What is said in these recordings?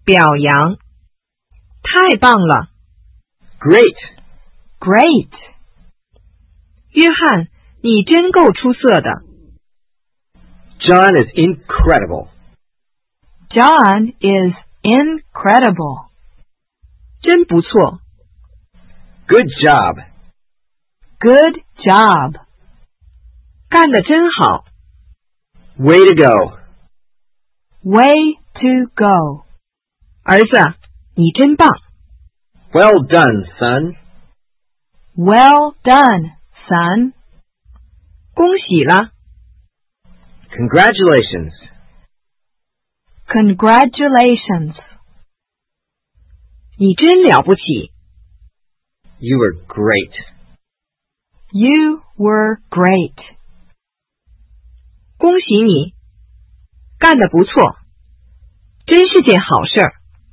表扬。太棒了。 Great. Great. 约翰，你真够出色的。 John is incredible. John is incredible. 真不错。 Good job. Good job. 干得真好。 Way to go. Way to go. 儿子，你真棒。 Well done, son. Well done, son. 恭喜了。 Congratulations. Congratulations. 你真了不起。 You were great. You were great. 恭喜你，干得不错，真是件好事儿。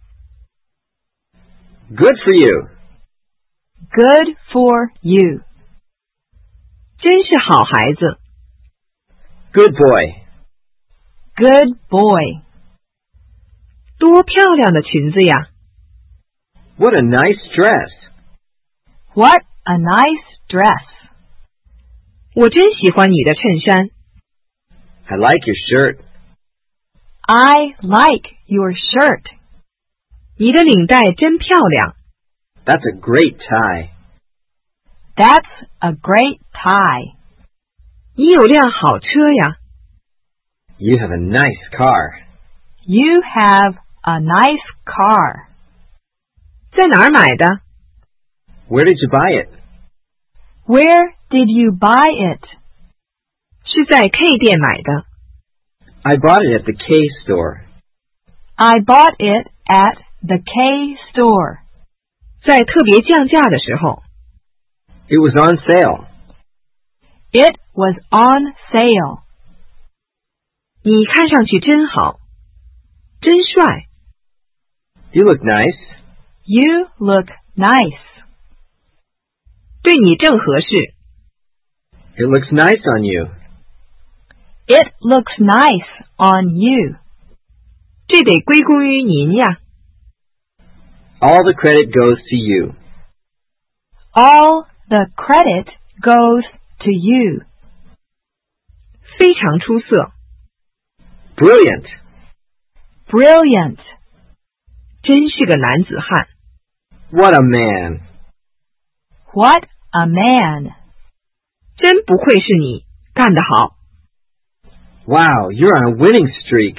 Good for you. Good for you. 真是好孩子。 Good boy. Good boy. 多漂亮的裙子呀。 What a nice dress. What a nice dress. 我真喜欢你的衬衫。 I like your shirt. I like your shirt. 你的领带真漂亮。 That's a great tie. That's a great tie. 你有辆好车呀。 You have a nice car. You have a nice car. 在哪儿买的？ Where did you buy it? Where did you buy it? 是在 K 店买的。 I bought it at the K store. I bought it at the K store. 在特别降价的时候。 It was on sale. It was on sale. 你看上去真好，真帅。 You look nice. You look nice. 对你正合适。 It looks nice on you. It looks nice on you. 这得归功于您呀。 All the credit goes to you. All the credit goes to you. 非常出色。 Brilliant. Brilliant. 真是个男子汉。 What a man. What a man. 真不愧是你，干得好。 Wow, you're on a winning streak.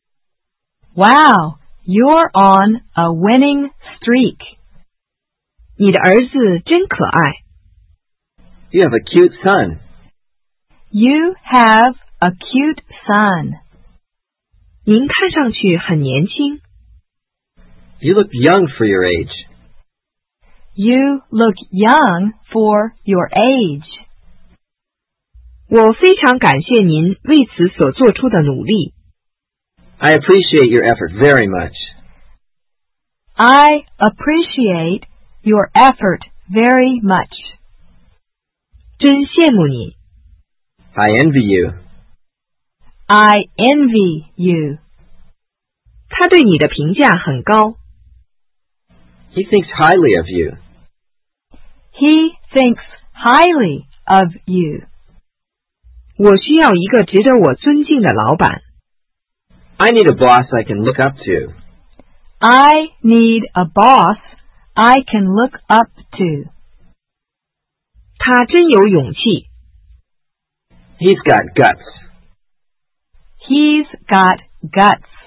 Wow, you're on a winning streak. 你的儿子真可爱。 You have a cute son. You have a cute son. 您看上去很年轻。 You look young for your age. You look young for your age. 我非常感谢您为此所做出的努力。 I appreciate your effort very much. I appreciate your effort very much. 真羡慕你。 I envy you. I envy you. 他对你的评价很高。 He thinks highly of you. He thinks highly of you. 我需要一个值得我尊敬的老板。 I need a boss I can look up to. I need a boss I can look up to. 他真有勇气。 He's got guts. He's got guts.